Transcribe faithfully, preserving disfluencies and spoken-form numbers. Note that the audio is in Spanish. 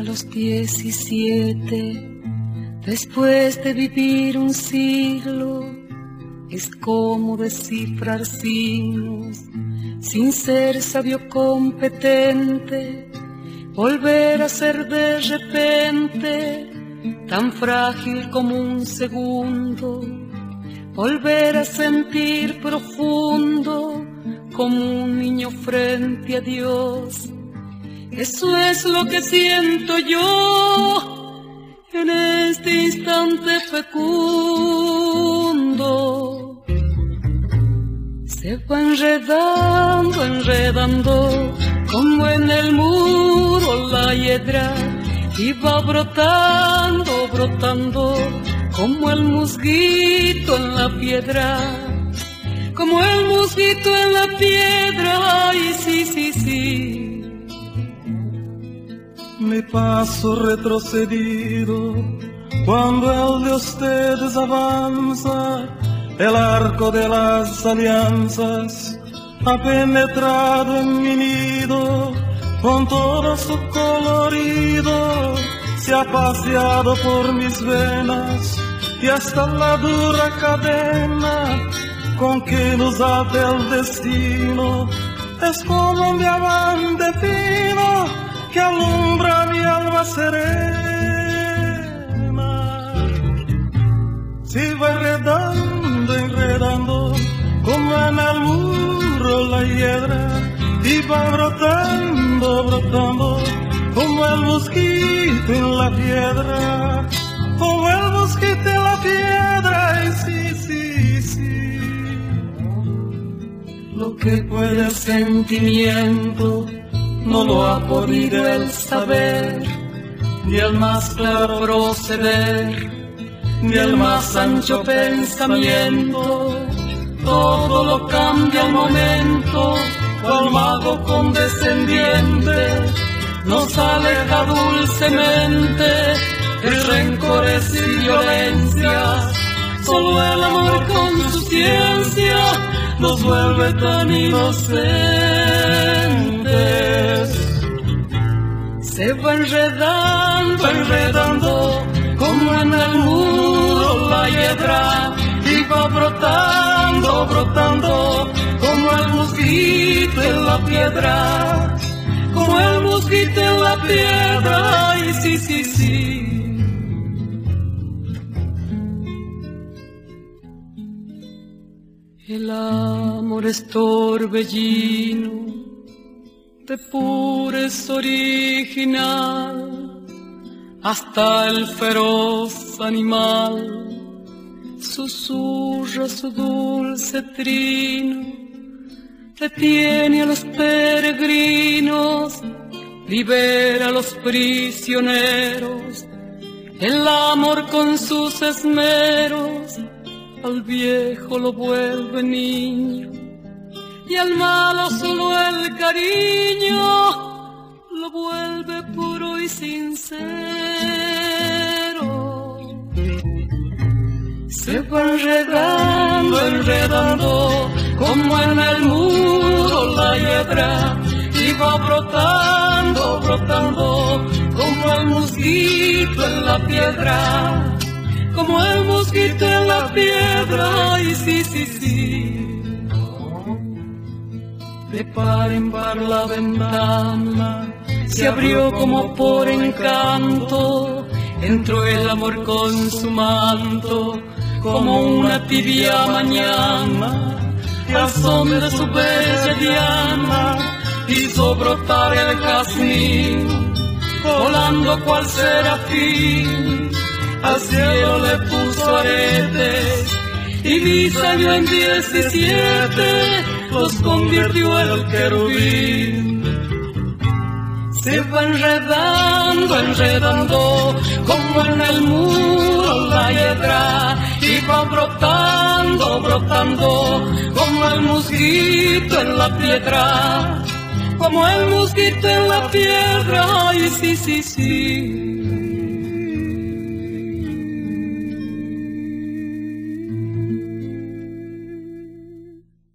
los diecisiete, después de vivir un siglo, es como descifrar signos, sin ser sabio competente, volver a ser de repente tan frágil como un segundo, volver a sentir profundo como un niño frente a Dios. Eso es lo que siento yo en este instante fecundo. Se va enredando, enredando, como en el muro la hiedra, y va brotando, brotando, como el musguito en la piedra, como el musguito en la piedra, ay, sí, sí, sí. Mi paso retrocedido, cuando el de ustedes avanza, el arco de las alianzas ha penetrado en mi nido, con todo su colorido, se ha paseado por mis venas, y hasta la dura cadena con que nos ata el destino, es como un diamante fino que alumbra mi alma serena. Se va enredando, enredando, como en el muro la hiedra, y va brotando, brotando, como el mosquito en la piedra, como el mosquito en la piedra, y sí, sí, sí. Lo que puede el sentimiento no lo ha podido el saber, ni el más claro proceder, ni el más ancho pensamiento. Todo lo cambia al momento, cual mago condescendiente nos aleja dulcemente de rencores y violencias. Solo el amor con su ciencia nos vuelve tan inocentes. Se va enredando, enredando, como en el muro la hiedra, y va brotando, brotando, como el mosquito en la piedra, como el mosquito en la piedra, ay, sí, sí, sí. El amor es torbellino de pureza original, hasta el feroz animal susurra su dulce trino, detiene a los peregrinos, libera a los prisioneros. El amor con sus esmeros al viejo lo vuelve niño, y al malo solo el cariño lo vuelve puro y sincero. Se va enredando, enredando, como en el muro la hiedra, y va brotando, brotando, como el mosquito en la piedra, como el mosquito en la piedra, ay, sí, sí, sí. De par en par la ventana se abrió como por encanto, entró el amor con su manto, como una tibia mañana, y al son de su bella diana hizo brotar el jazmín, volando cual serafín, al cielo le puso aretes, y diseñó en diecisiete, los convirtió el querubín. Se va enredando, enredando, como en el muro la hiedra, y va brotando, brotando, como el mosquito en la piedra, como el mosquito en la piedra, ay, sí, sí, sí.